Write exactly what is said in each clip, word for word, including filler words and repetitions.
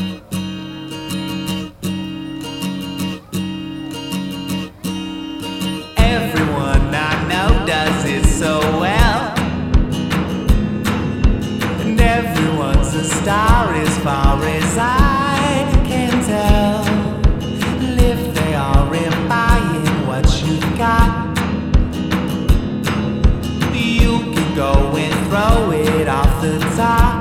Everyone I know does it so well, and everyone's a star as far as I can tell. If they are in buying what you've got, you can go and throw it off the top.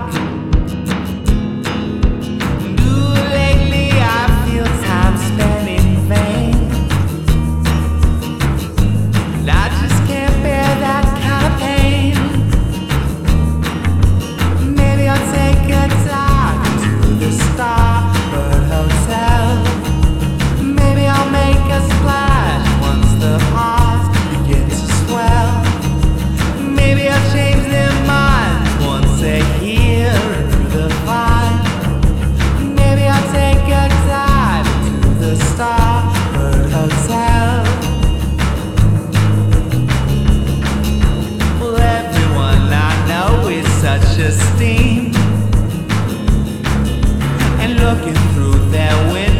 Esteem and looking through their window.